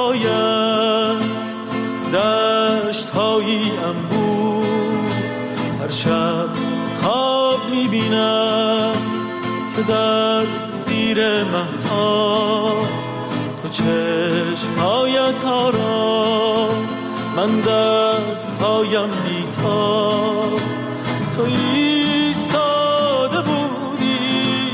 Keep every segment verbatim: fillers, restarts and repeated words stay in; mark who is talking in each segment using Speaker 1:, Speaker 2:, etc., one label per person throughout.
Speaker 1: موهایت، دشت هایی انبوه. هر شب خواب میبینم که در زیر مهتاب تو چشمهایت آرام، من دستهایم بیتاب. تو ایستاده بودی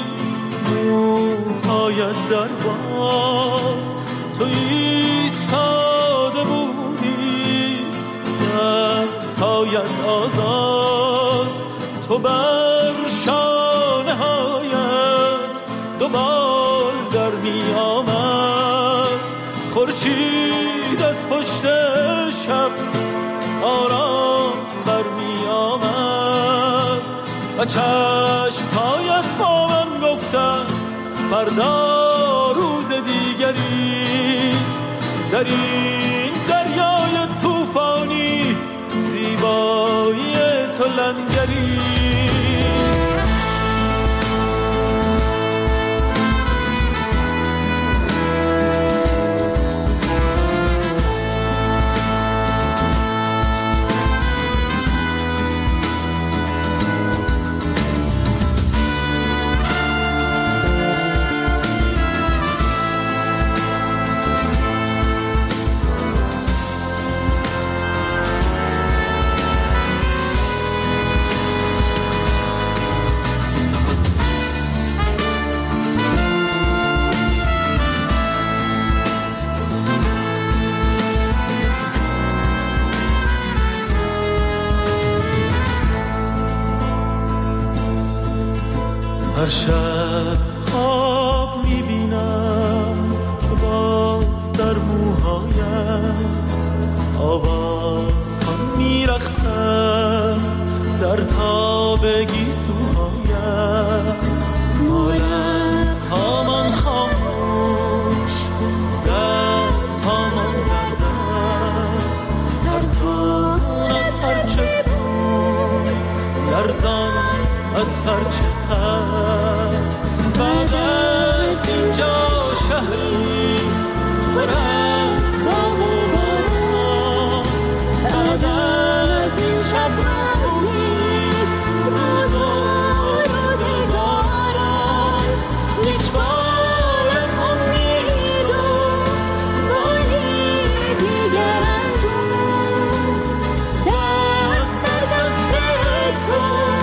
Speaker 1: موهایت در باد، تو ایستاده بودی دستهایت آزاد. تو بر شانه هایت دوبال در می آمد، خورشید از پشت شب آرام بر می آمد و چشمهایت با من گفتند فردا روز دیگریست. در این دریای طوفانی زیبایی تو لنگریست. هر شب خواب میبینم که باد در موهایت، آواز خان میرقصم در تاب گیسوهایت. مالم هامان خاموش، دست هامان در دست، ترسان از هرچه بود، لرزان از هرچه هست. بعد از اینجا شهریست پر از بام و باران، بعد از این شب روزیست روز و روزگاران. یک بارم امید و باری دیگر اندوه، دست در دست تو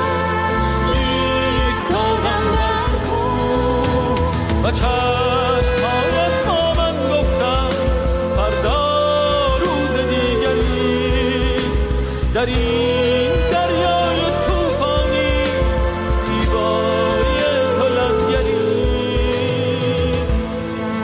Speaker 1: و چشمهایت با من گفتند فردا روز دیگریست. در این دریای طوفانی زیبایی تو لنگریست.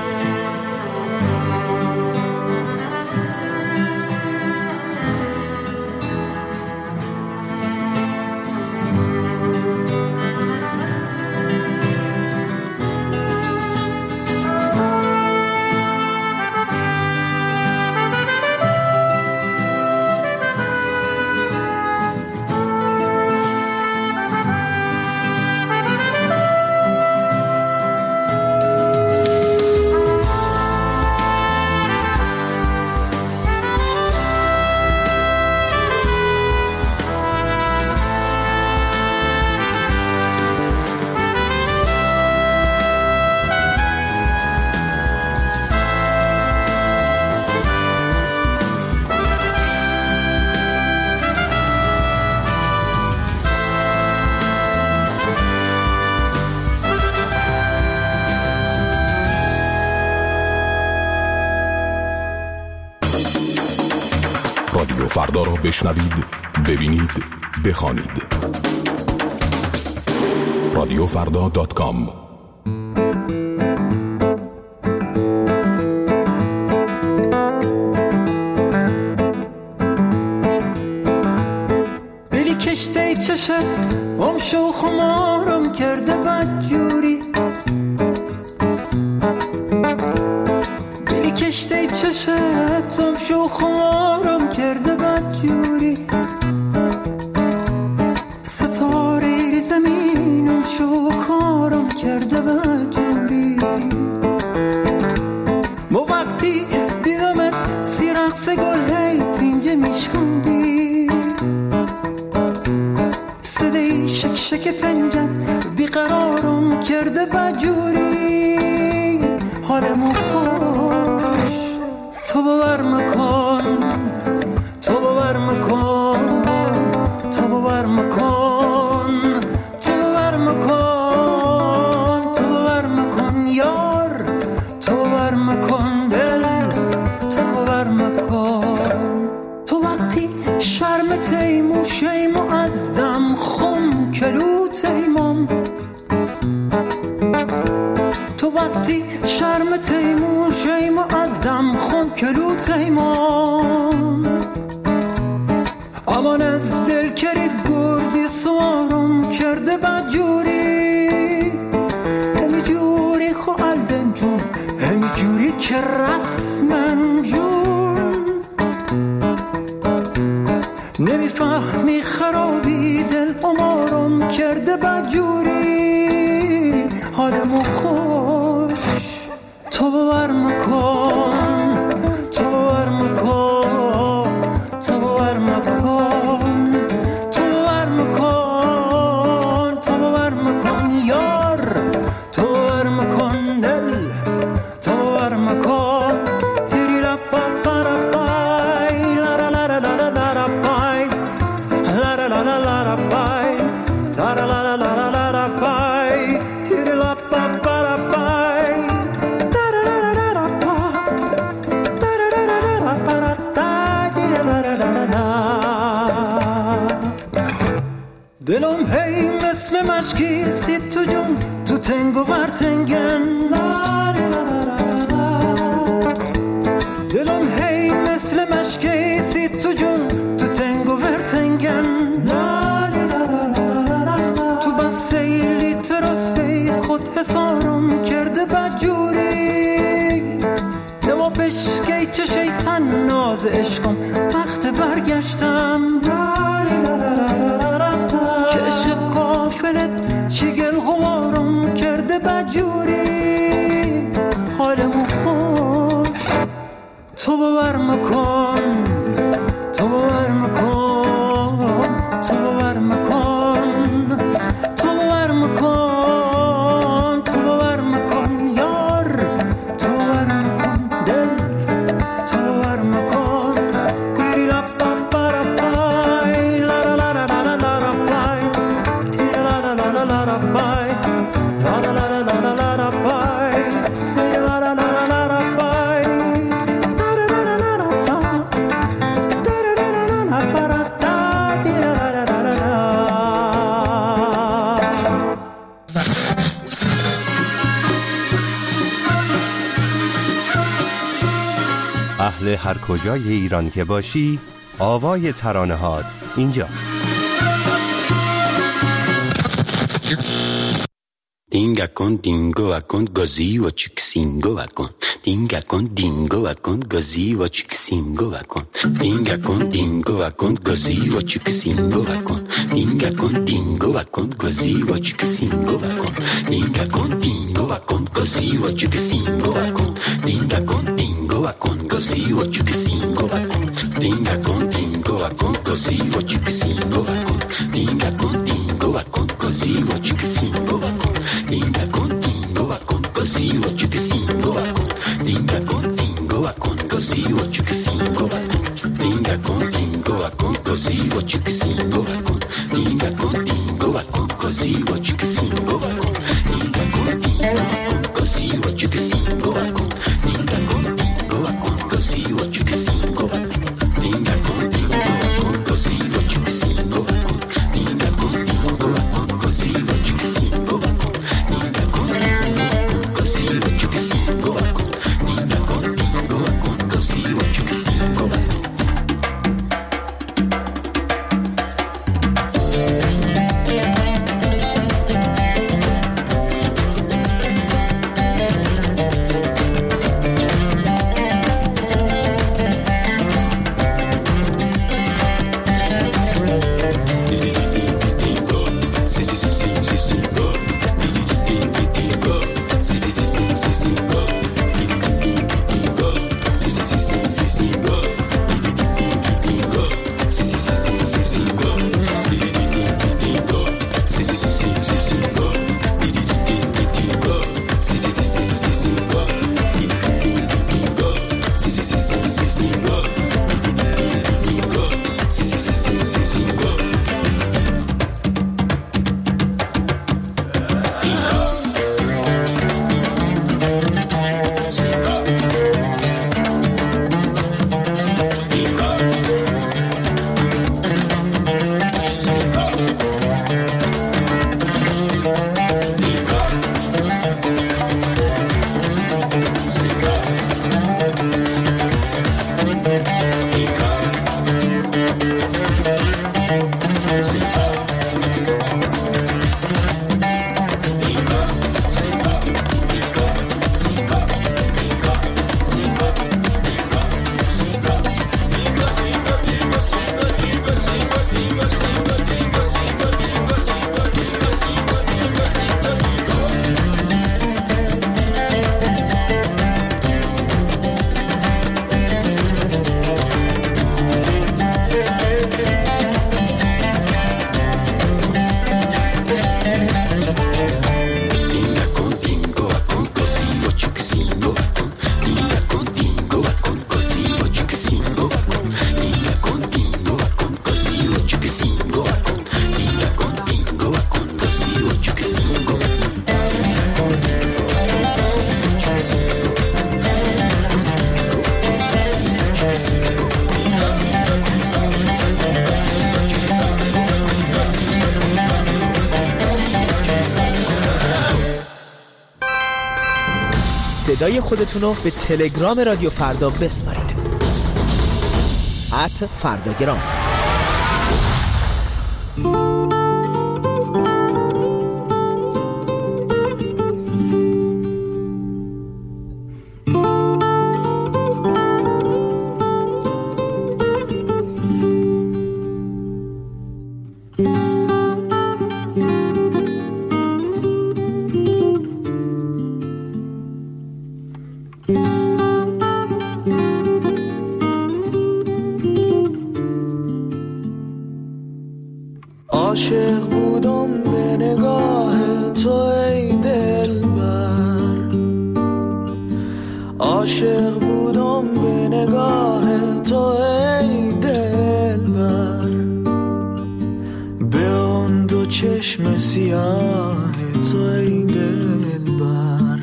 Speaker 2: رادیو فردا را بشنوید، ببینید، بخوانید. رادیو فردا دات کام.
Speaker 3: بلی کشته چشت ام شو خمارم کرده بدجوری، بلی کشته چشت ام شو خمارم کرده بدجوری. ستاره زمینم شو کارم کرده بدجوری. مو وقتی دیدم دلم خون کلو تیمان امان از دل کری گردی سوارم کرده بدجوری همی جوری خوال دن جون همی جوری که رسمن جون نمیفهمی خرابی دل امارم کرده بدجوری حالمو خوش تو باور مکن تو باور مکن تو باور مکن تو باور مکن تو باور مکن یار تو باور مکن دل تو باور مکن تیری لپا پارا پای لارا لارا لارا لارا پای لارا لارا لارا پای لارا لارا لارا لارا پای تیری لپا پارا پای دلم هی مثل مشکی سی تو جون تو تنگ و ورتنگن دلم هی مثل مشکی سی تو جون تو تنگ و ورتنگن تو بس لیتر از فی خود حسارم کرده بدجوری نما بشکی چه شیطان ناز عشقم وقت برگشتم که عشق قافلت چیگل غوارم کرده بدجوری حالمو خوش تو باور مکن تو باور مکن تو باور مکن تو باور مکن تو باور مکن یار تو باور مکن دل تو باور مکن تیری لپا پارا پای لارا لارا لارا لارا پای تیری لارا لارا لارا پای لارا لارا لارا لارا پای تیری لارا لارا لارا پای لارا لارا لارا پای لارا لارا لارا پارا تیری لارا لارا لارا.
Speaker 4: اهل هر کجای ایران که باشی آوای ترانه هات اینجاست.
Speaker 5: Dinga con dingo va con così o cicsingo va con Dinga con dingo va con così o cicsingo va con Dinga con dingo va con così o cicsingo va con Dinga con dingo va con così o cicsingo va con Dinga con dingo va con così o cicsingo va con Dinga con dingo va con così o cicsingo va con Dinga con dingo va con così o cicsingo va con Dinga con dingo va con così o cicsingo va con Dinga contigo va con così o chiquisingo va con Dinga contigo va con così o chiquisingo va con Dinga contigo va con così o chiquisingo va con Dinga contigo va con così o chiquisingo va con Dinga contigo va con così o chiquisingo va con Dinga contigo va con così o chiquisingo va con Dinga contigo va con così o chiquisingo va con Dinga contigo va con così o chiquisingo va con
Speaker 3: Thank you.
Speaker 6: صدای خودتون رو به تلگرام رادیو فردا بسپارید. ات فرداگرام.
Speaker 3: عاشق بودم به نگاه تو ای دلبر، عاشق بودم به نگاه تو ای دلبر، به آن دو چشم سیاه تو ای دلبر،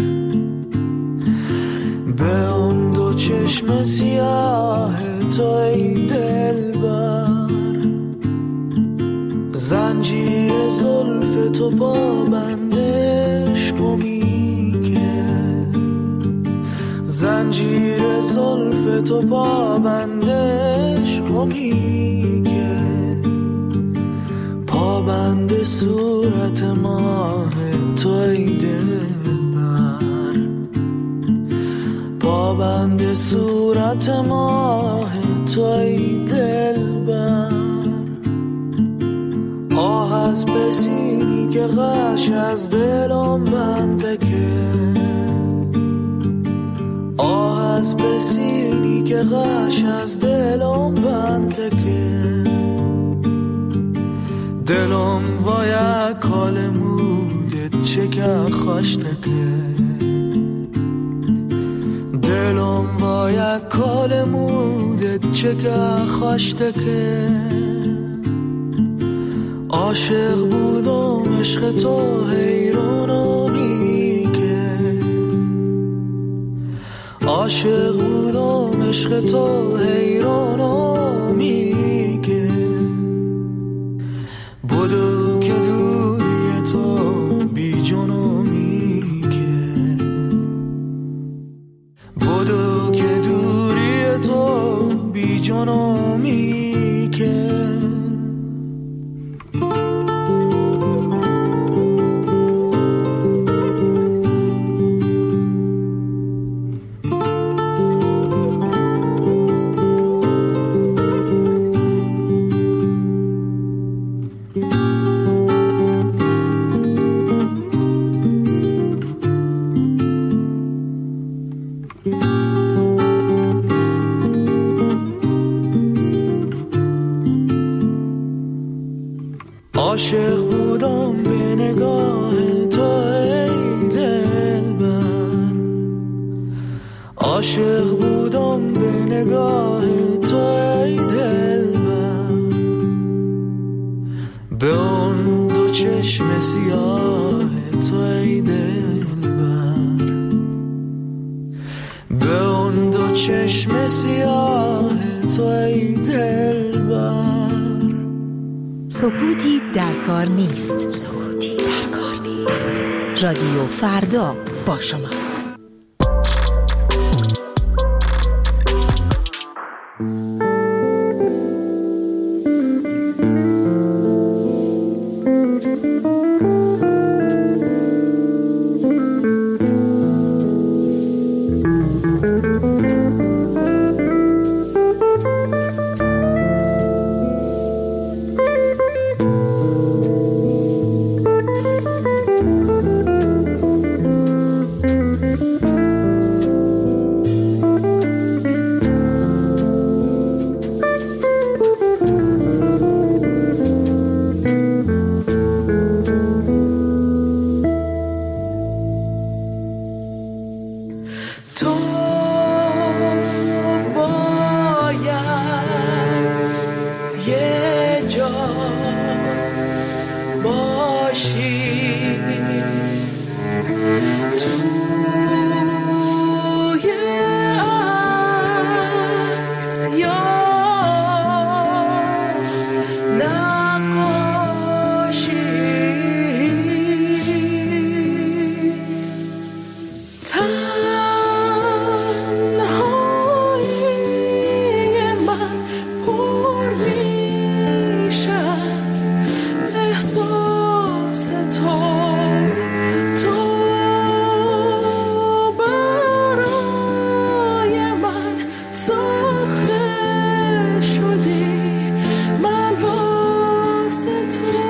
Speaker 3: به آن دو چشم سیاه تو ای دلبر، زنجیر زلف تو پابندش کمیگه، زنجیر زلف تو پابندش کمیگه، پابند صورت ماه تو ای دلبر، پابند صورت ماه تو ای دلبر، آه از بسینی که غش از دلم بنده که، آه از بسینی که غش از دلم بنده که، دلم وای کال مودت چه که خوشته که، دلم وای کال مودت چه که خوشته که، عاشق بودم عشق تو حیرانمی که، عاشق بودم عشق تو حیرانمی که، بدو که دوری تو بی جنمی که، بدو که دوری تو بی جنمی که. عاشق بودم به نگاه تو ای دلبر، عاشق بودم به نگاه تو ای دلبر، به اون دو چشم سیاه تو ای دلبر، به اون دو چشم سیاه تو ای دلبر.
Speaker 7: سکوتی در کار نیست، سکوتی در کار نیست. رادیو فردا با شماست.
Speaker 8: ساخته شدی من واسه تو.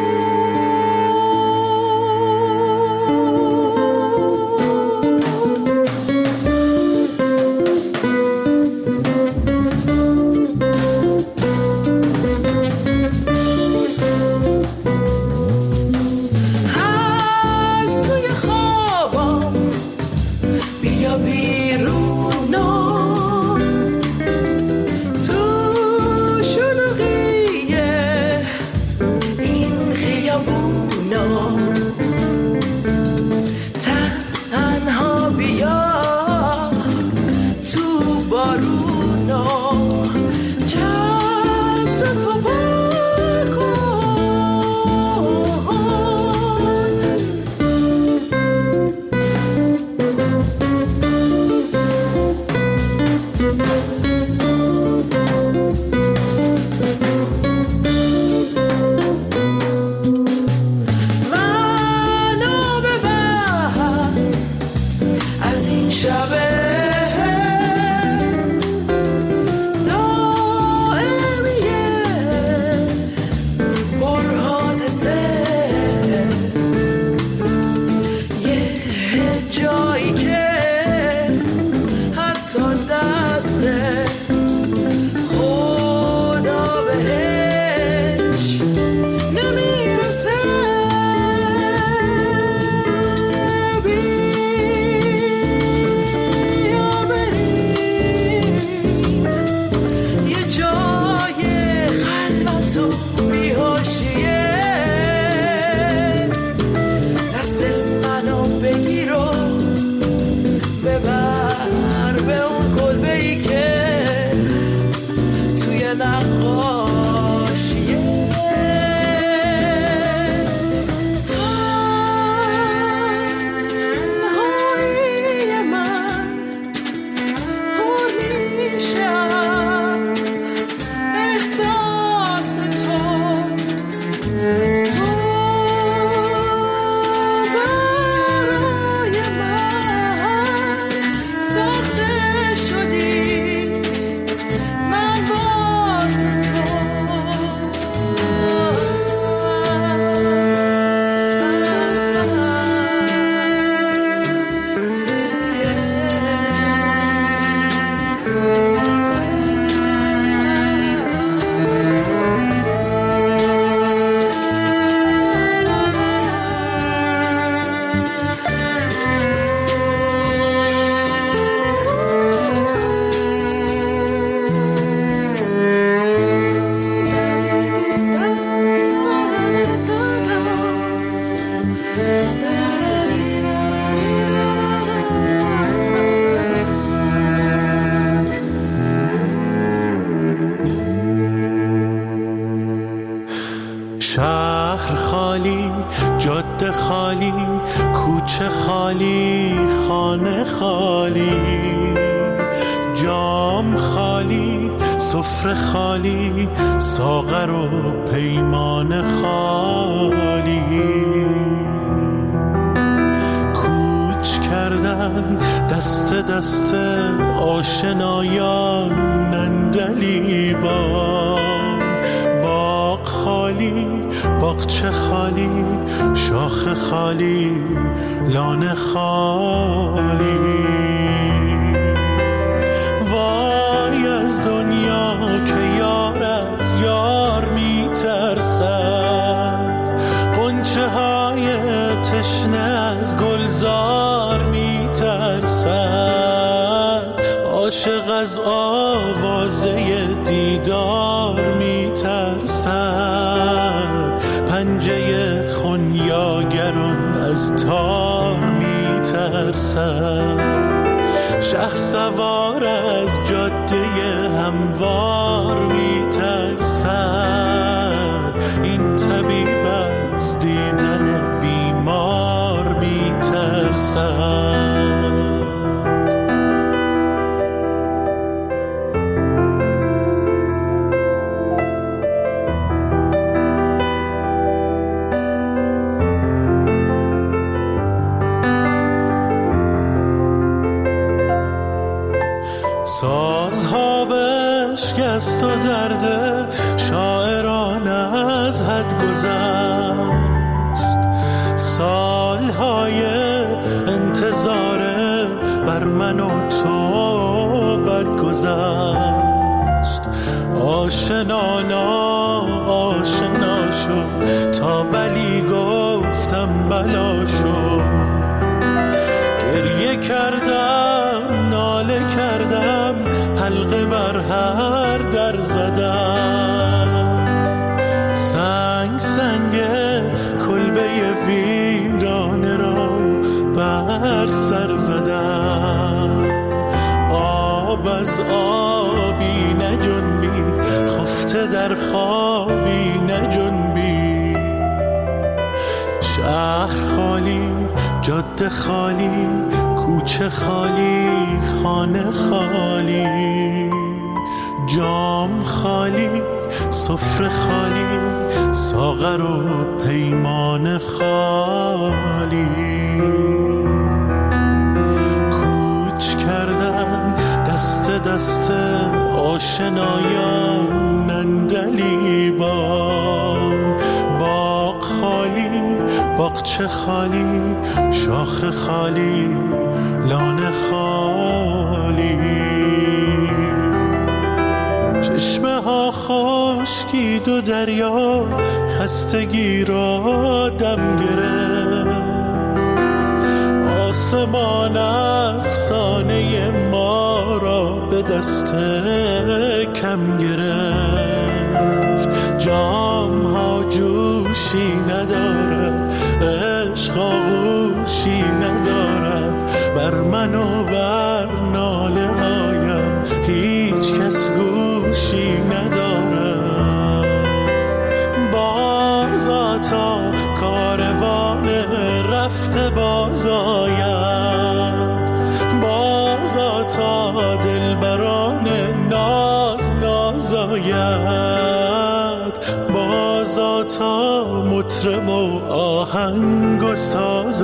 Speaker 1: شهر خالی، جاده خالی، کوچه خالی، خانه خالی، جام خالی، سفره خالی، ساغر و پیمان خالی. کوچ کردن دست دست آشنایان نندلیبان. باغ خالی، باغچه خالی، شاخ خالی، لانه خالی. وای از دنیا که یار از یار میترسد، غنچه های تشنه از گلزار میترسد، عاشق از آوازه دیدار میترسد، پنجه خونیاگران از تار میترسد، شه سوار از جاده هموار میترسد، این طبیب از دیدن بیمار میترسد. رازها بشکست و درد شاعران از حد گذشت. سالهای انتظار بر من و تو بد گذشت. آشنانا آشنا شد تا بلی گفتم بلا شد. گریه کردم ناله کردم حلقه بر هر در زدم. سنگ سنگ کلبه ویرانه را بر سر زدم. آب از آبی نجنبید خفته در خوابی نجنبید. شهر خالی جاده خالی کوچه خالی خانه خالی. جام خالی سفره خالی ساغر و پیمان خالی. کوچ کردن دست دست آشنایان نندلیبان. باغ خالی باغچه خالی شاخ خالی لانه خالی. چشمه ها خشکید و دریا خستگی را دم گرفت. آسمان افسانه ما را به دست کم گرفت. جام ها جوشی ندارد عشق آغوشی ندارد. بر من و بر ناله هایم هیچ کس گوشی ندارد. بازا تا کاروان رفته باز آید. بازا تا دلبران ناز ناز آید. بازا تا مطرب و آهنگ و ساز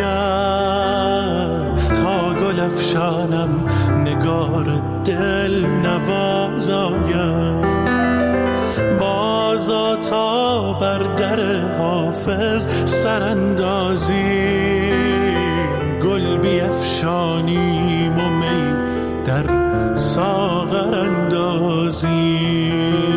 Speaker 1: آید. تا گل افشانم نگار دل نواز آید. بازا تا بر در حافظ سراندازی گل بیفشانیم و می در ساغر اندازی.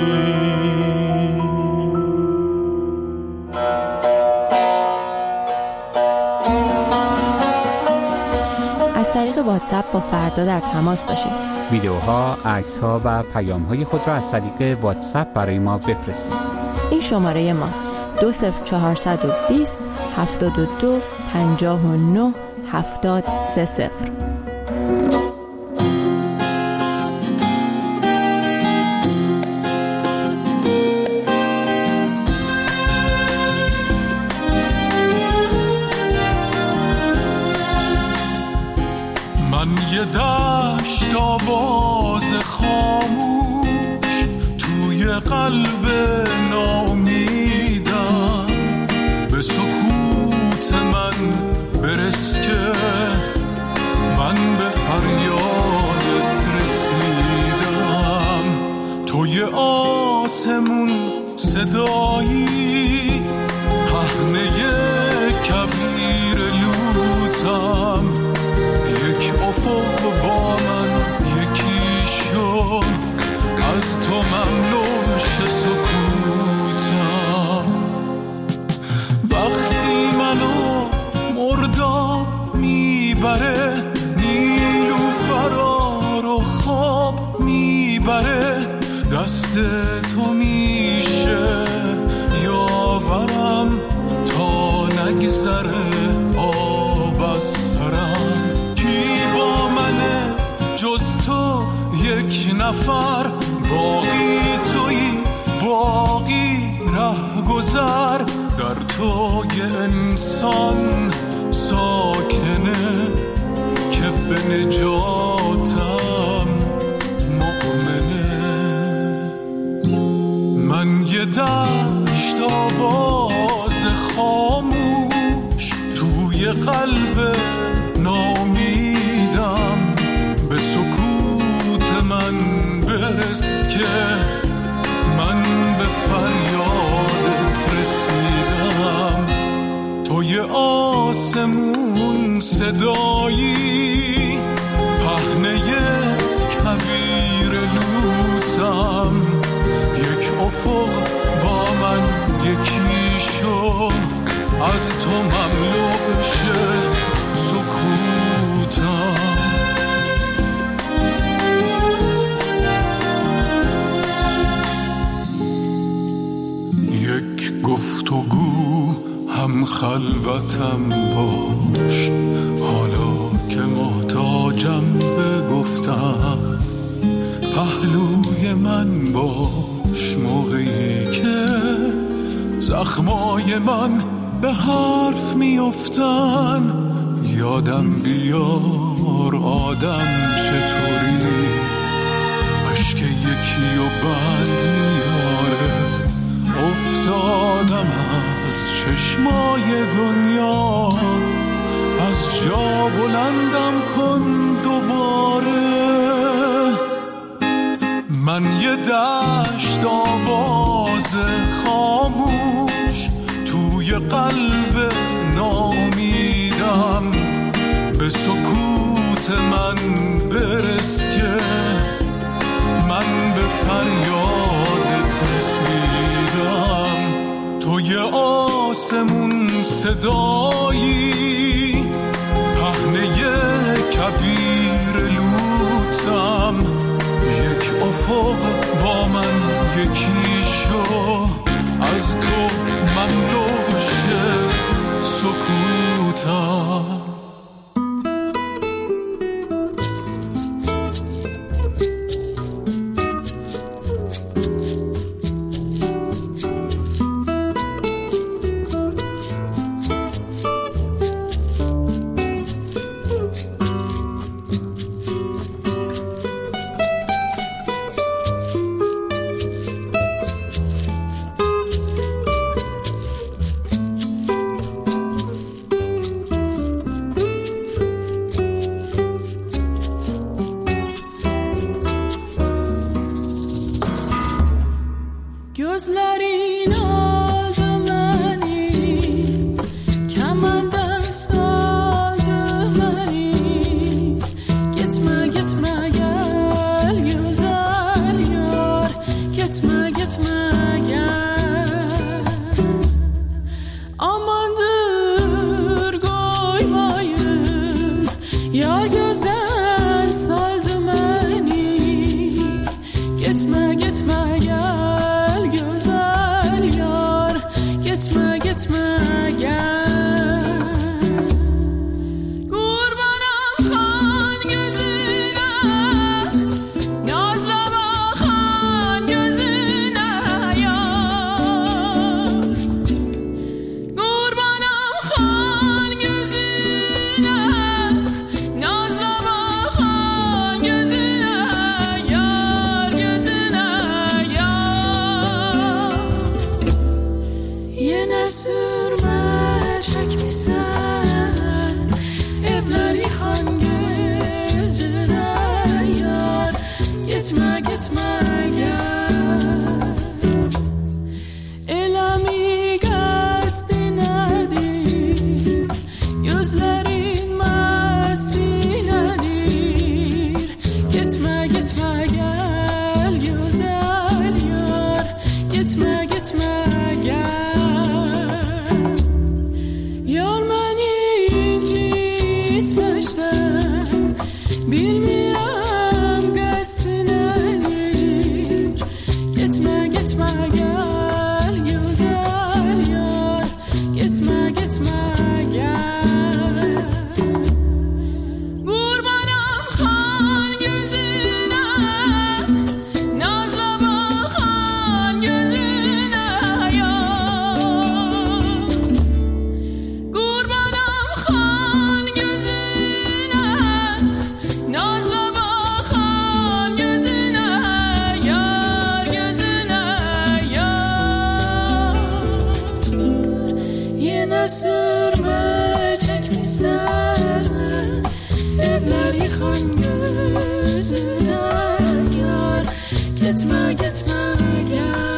Speaker 9: از طریق واتساپ با فردا در تماس باشید.
Speaker 10: ویدیوها، عکس‌ها و پیام‌های خود را از طریق واتساپ برای ما بفرستید.
Speaker 9: این شماره ماست: دو صفر چهارصد و بیست هفتاد و دو پنجاه و نه هفتاد سه صفر.
Speaker 1: من یه دشت آواز خاموش توی قلب ناامیدم. به سکوت من برس که من به فریادت رسیدم. توی آسمون صدایی پهنه کویر لوتم. یک افق با من یکی شد از تو ممنون شه سکوتم. وقتی منو مرداب میبره نیلوفرا رو خواب میبره. دست تو میشه یاورم تا نگذره آب از سرم. کی با منه جز تو یک نفر؟ باقی تویی باقی ره گذر. در تو یه انسان ساکنه که به نجاتم مؤمنه. من یه دشت آواز خاموش توی قلب ناامیدم. به سکوت من که من به فریادت رسیدم. توی آسمون صدایی، پهنه کویر لوتم. یک افق با من یکی شو، از تو مملو شه سکوتم. یک گفتگو هم خلوتم باش، حالا که محتاجم به گفتم. پهلوی من باش موقعی که زخمای من به حرف میافتن. یادم بیار آدم چطوری، اشک یکی و بند میاره. افتادم از چشمای دنیا، از جا بلندم کن دوباره. من یه دشت آواز خاموش توی قلب نامیدم. به سکوت من برس که من به فریادت رسیدم. توی آسمون صدایی، پهنه کویر لوتم. یک افق با من یکی شو، از تو مملو شه سکوتم.
Speaker 8: Gözlerin aldı beni, kemandan saldı beni. Gitme gitme gel güzel yar, gitme gitme gel. Amandır koymayın, yar gözden saldı beni. Gitme gitme gel. Bilmirəm qəsd nədir. gitme gitme gel.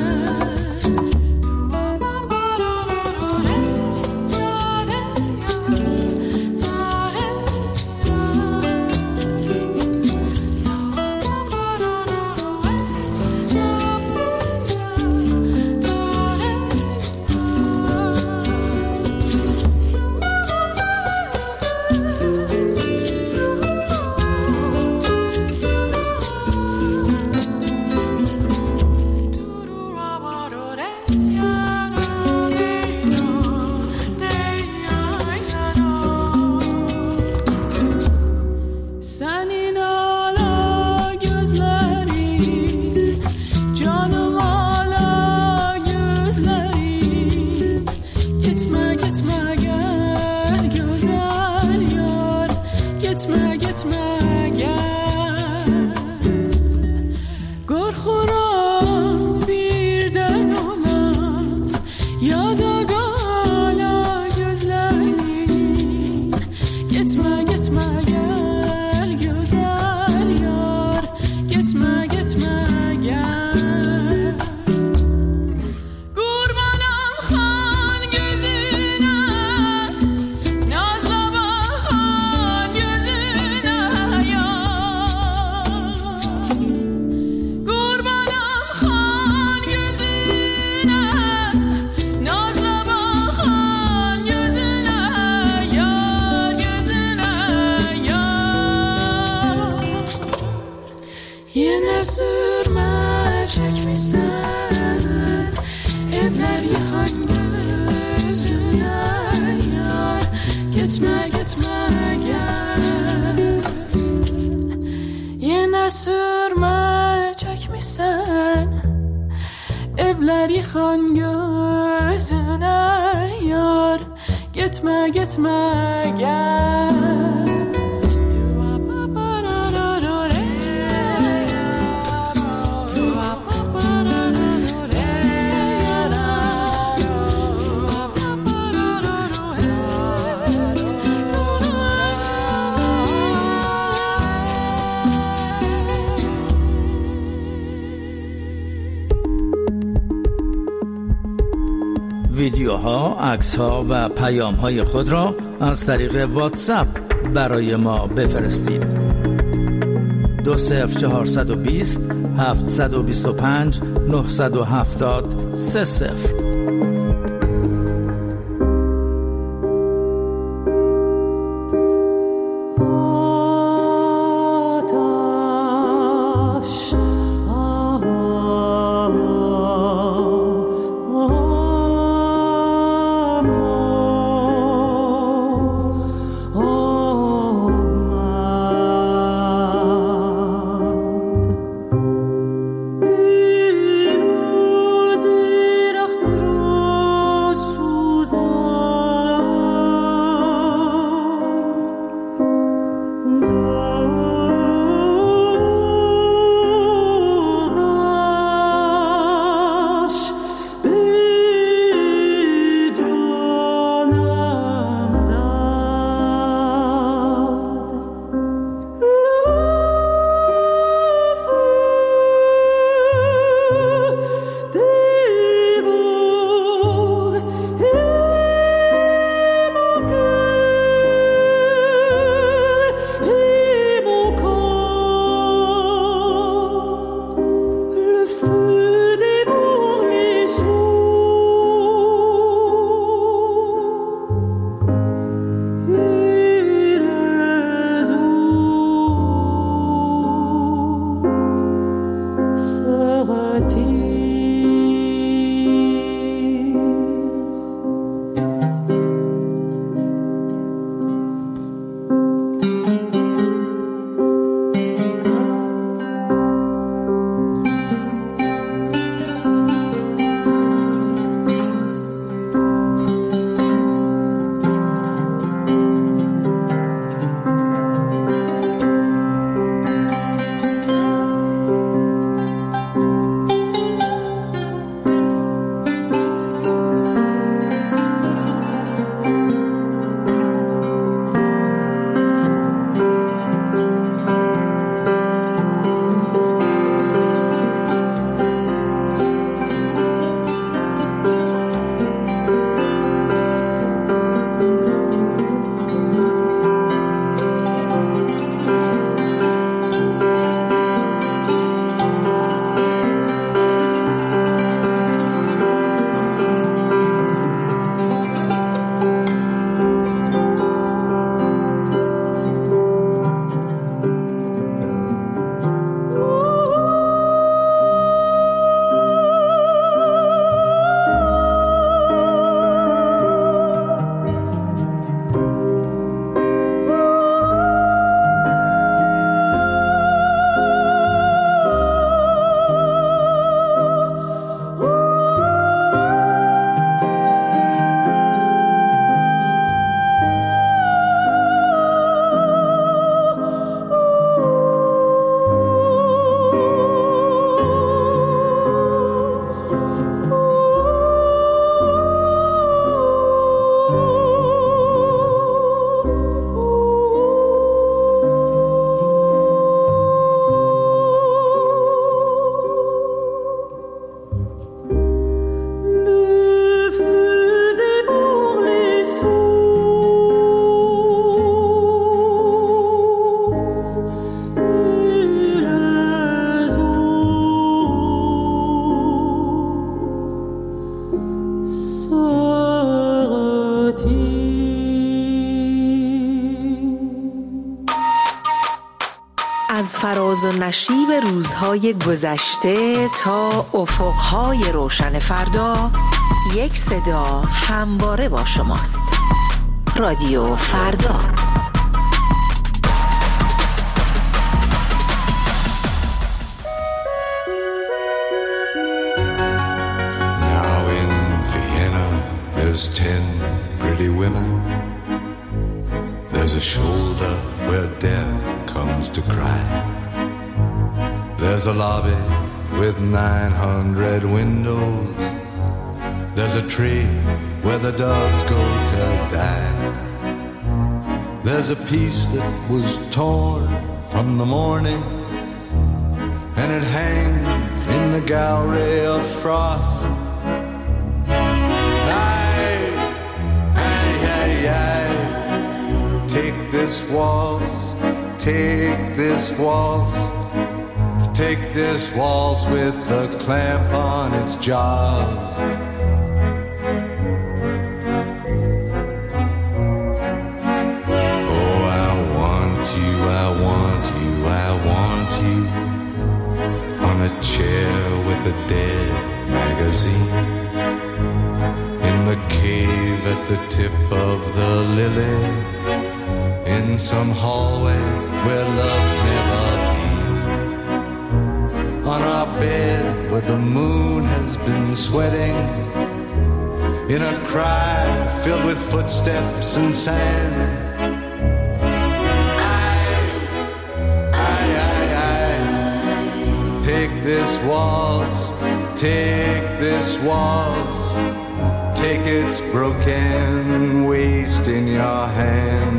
Speaker 8: Evleri xan gözüne yar, gitme gitme gel.
Speaker 11: ویدیوها، عکس‌ها و پیام‌های خود را از طریق واتساپ برای ما بفرستید. دو صفر چهارصد و بیست هفتصد و بیست و پنج نهصد و هفتاد سه صفر.
Speaker 7: فراز و نشیب روزهای گذشته تا افقهای روشن فردا، یک صدا همواره با شماست. رادیو فردا.
Speaker 1: Now in Vienna there's ten pretty women. There's a shoulder where death comes to cry. There's a lobby with nine hundred windows. There's a tree where the dogs go to die. There's a piece that was torn from the morning, and it hangs in the gallery of frost. Aye, aye, aye, aye. Take this waltz, take this waltz, take this waltz with a clamp on its jaws. Oh, I want you, I want you, I want you on a chair with a dead magazine, in the cave at the tip of the lily, in some hallway where love's never been, on our bed where the moon has been sweating, in a cry filled with footsteps and sand. Aye, aye, aye, aye. Take this waltz, take this waltz, take its broken waist in your hand.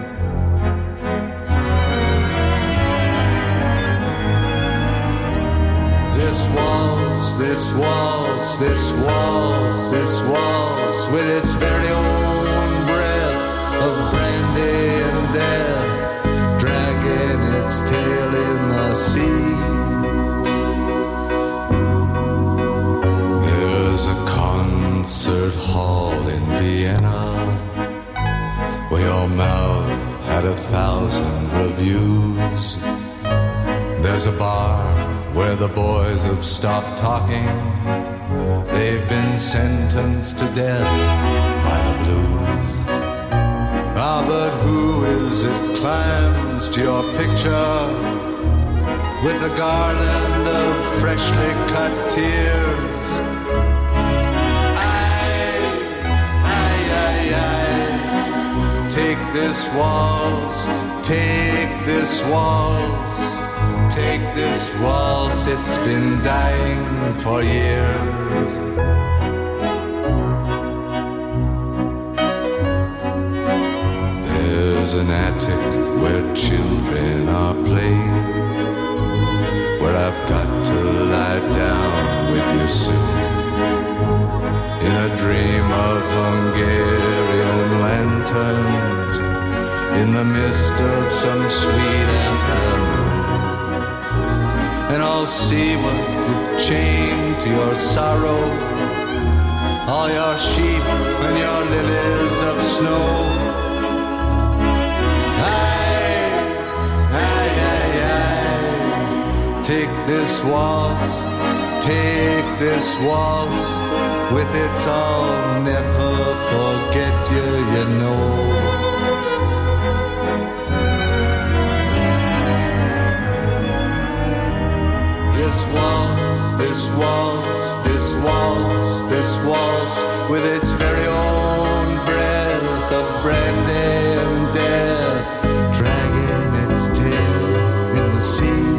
Speaker 1: This waltz, this waltz, this waltz, this waltz, with its very own breath of brandy and death, dragging its tail in the sea. There's a concert hall in Vienna where your mouth had a thousand reviews. There's a bar where the boys have stopped talking. They've been sentenced to death by the blues. Ah, but who is it climbs to your picture with a garland of freshly cut tears? Aye, aye, aye, aye. Take this waltz, take this waltz, take this waltz, it's been dying for years. There's an attic where children are playing, where I've got to lie down with you soon, in a dream of Hungarian lanterns, in the mist of some sweet afternoon. And I'll see what you've chained to your sorrow, all your sheep and your lilies of snow. Aye, aye, aye, aye. Take this waltz, take this waltz, with its I'll never forget you, you know. This waltz, this waltz, this waltz, this waltz, with its very own breath of brandy and death, dragging its tail in the sea.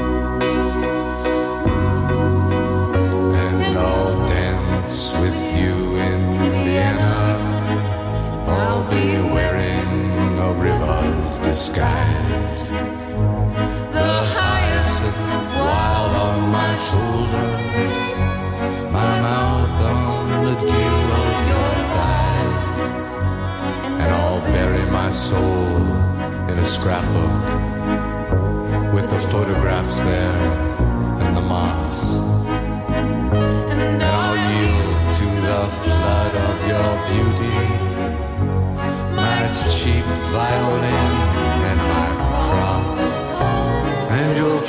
Speaker 1: And I'll dance with you in Vienna. I'll be wearing a river's disguise, the hyacinth wild on my shoulder, my mouth on the dew of your thighs. And I'll bury my soul in a scrapbook with the photographs there and the moths. And I'll yield to the flood of your beauty, my cheap violin and my cross. And you'll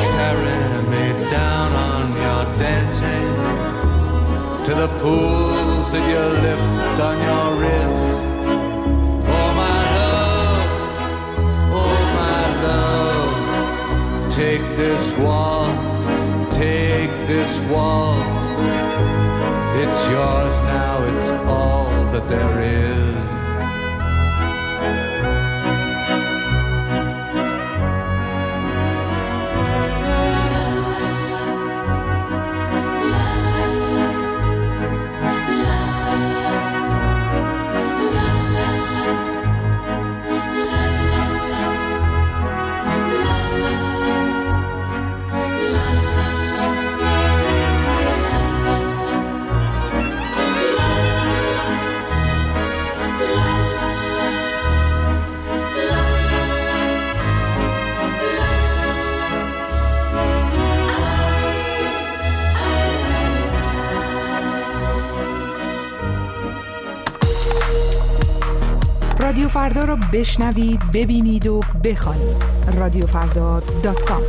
Speaker 1: to the pools that you lift on your wrist. Oh my love, oh my love, take this waltz, take this waltz. It's yours now, it's all that there is.
Speaker 12: رادیو فردا رو بشنوید، ببینید و بخوانید. رادیو فردا دات کام.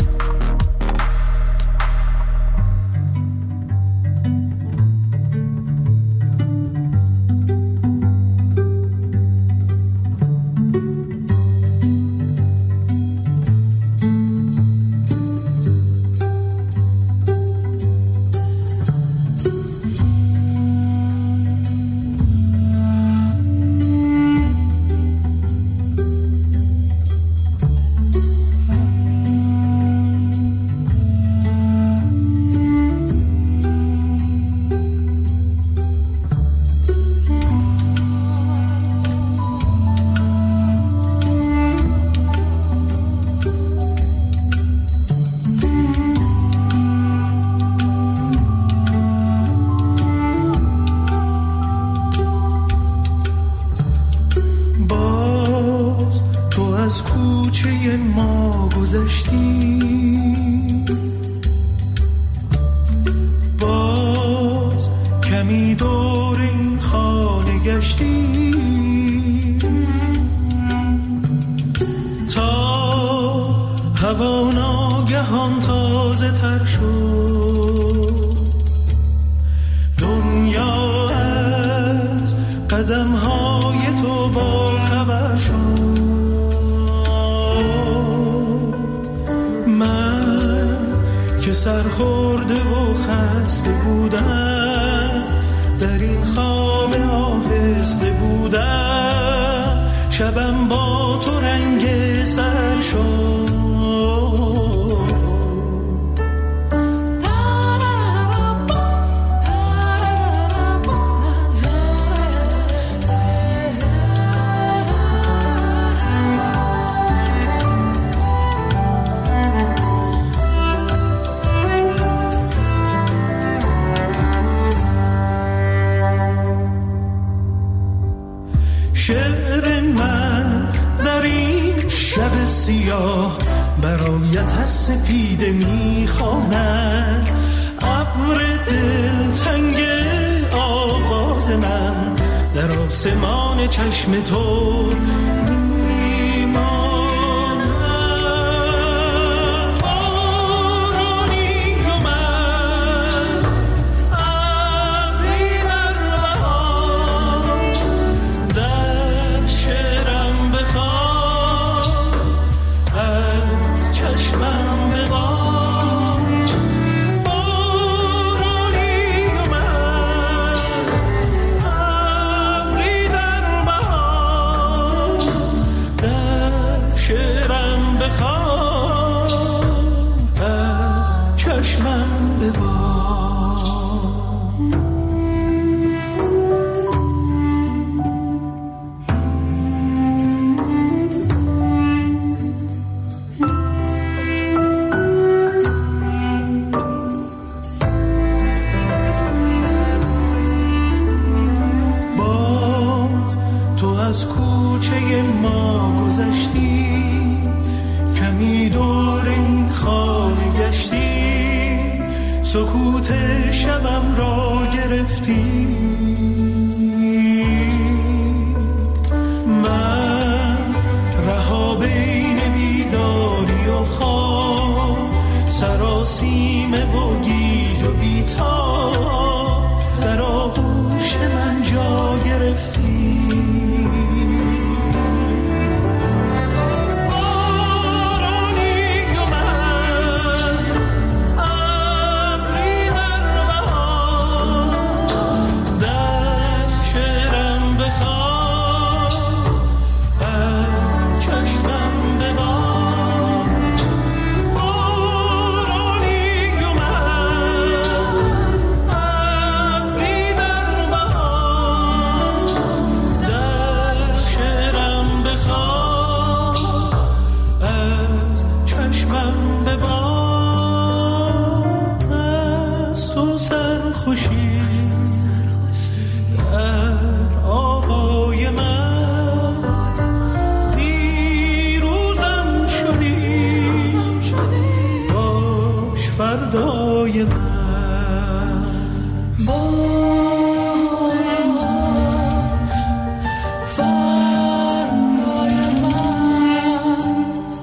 Speaker 3: سرخورده و خسته بودم، در این خواب آهسته بودم، شبم با تو رنگ سر شد. سیاه برایت از سپیده میخواند، ابر دل تنگ آواز من در آسمان چشم تو سکوت شبم را گرفتی، من رها بین بیداری و خواب، سراسیمه و گیج و بیتاب، مست و سرخوشی در آقای من دیروزم شدی باش فردای من باش فردای من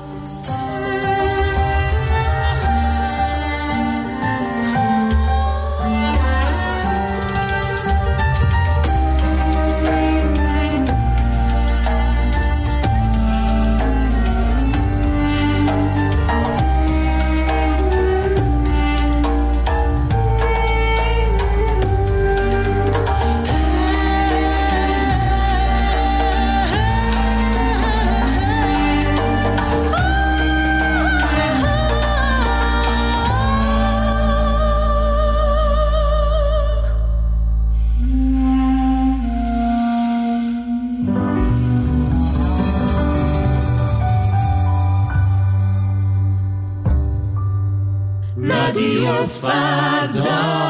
Speaker 3: رادیو فردا.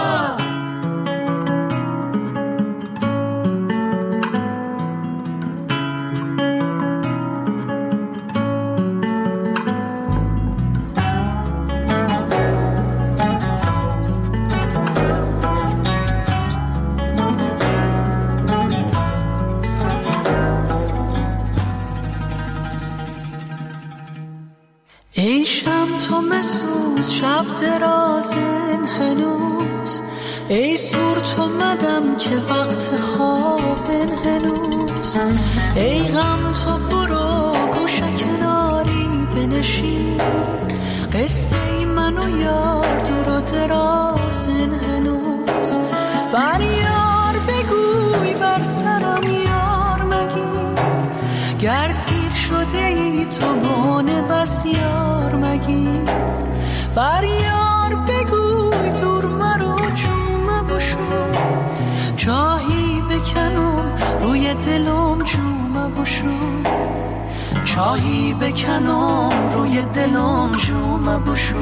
Speaker 3: ای شب تو مسوز شب درازن هنوز، ای سور تو مدم که وقت خوابن هنوز، ای غم تو برو گوشه کناری بنشین، قصه ای من و یار دور و درازن هنوز، بر یار بگوی بر سرم یار مگی، گر سیر شده ای تو بانه بس یار مگی، بر یار بگوی دور مرو چوم بشو، چاهی بکنم روی دلم جوم بشو، چاهی بکنم روی دلم جوم بشو.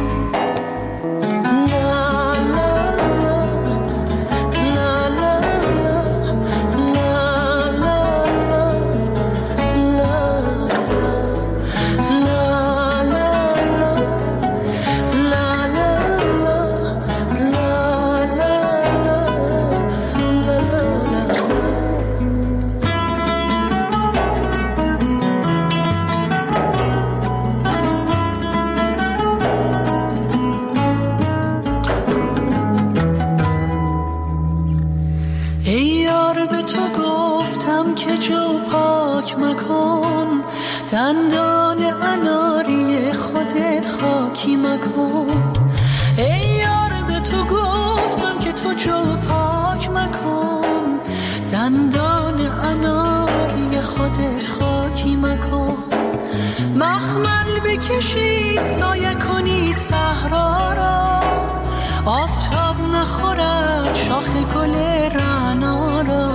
Speaker 3: دندان اناری خودت خاکی مکن، ای یار به تو گفتم که تو جو پاک مکن، دندان اناری خودت خاکی مکن، مخمل بکشید سایه کنید صحرا را، آفتاب نخورد شاخ گل رعنا را،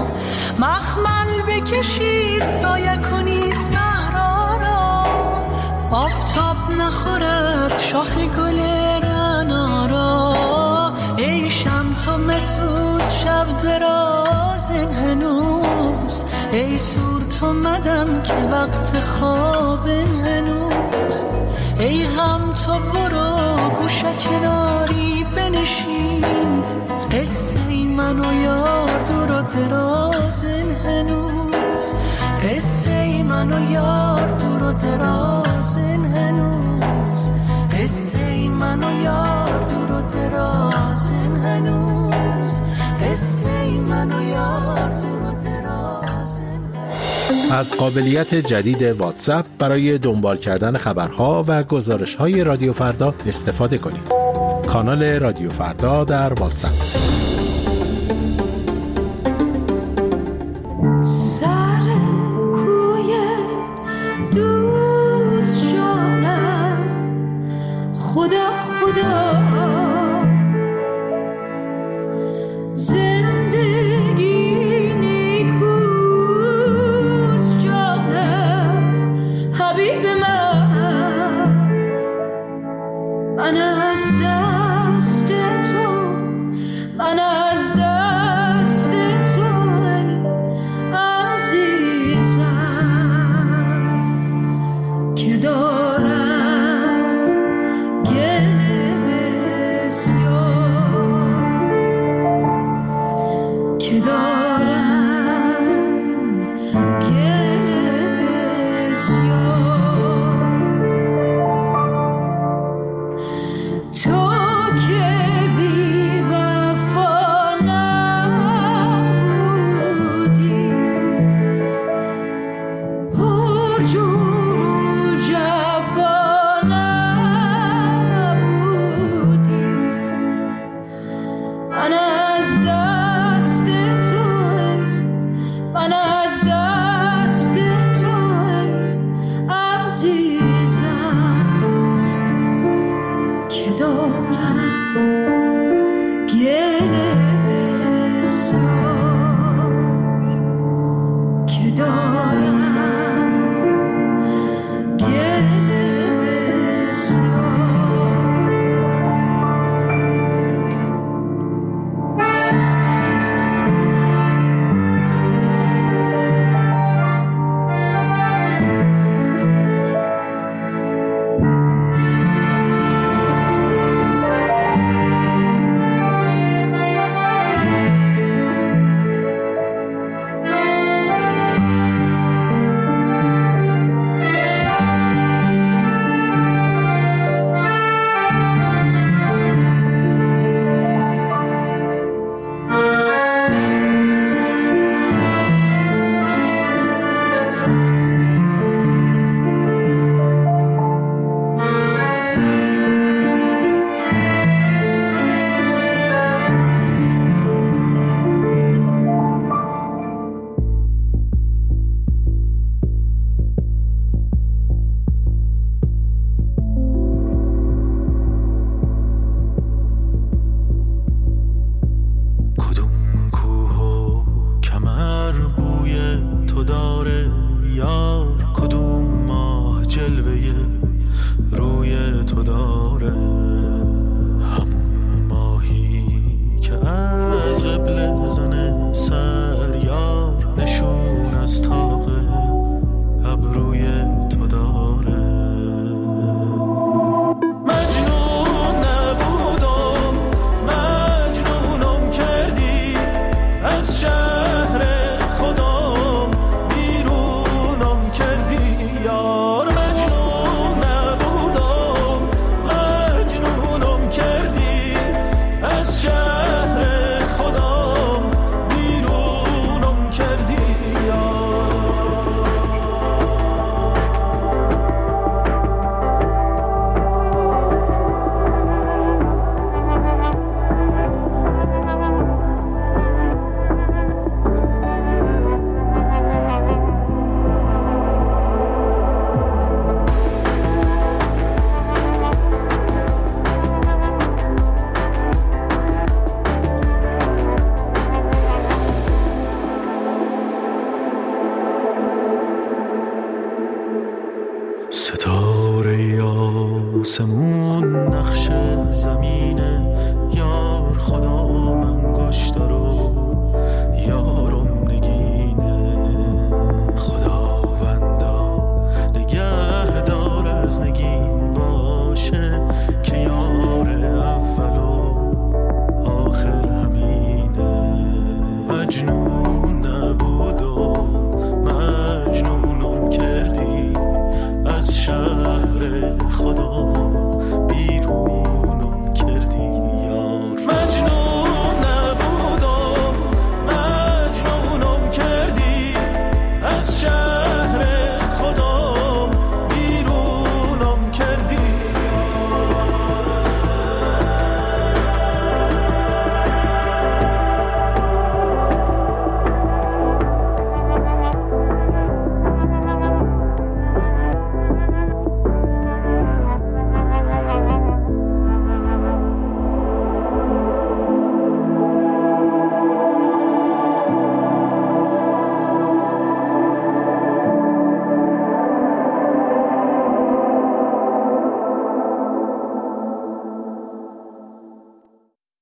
Speaker 3: مخمل بکشید سایه کنید صحرا را، آفتاب نخورد شاخ گل رعنا را، ای شم تو مسوز شب درازن هنوز، ای سور تو مدم که وقت خوابن هنوز، ای غم تو برو گوشه کناری بنشین، قصه ای من و یار دور و درازن هنوز، قصه ای من و یار دور و درازن هنوز، قصه ای من و یار دور و درازن هنوز، قصه ای من و یار دور و درازن هنوز.
Speaker 13: از قابلیت جدید واتساپ برای دنبال کردن خبرها و گزارش‌های رادیو فردا استفاده کنید. کانال رادیو فردا در واتساپ.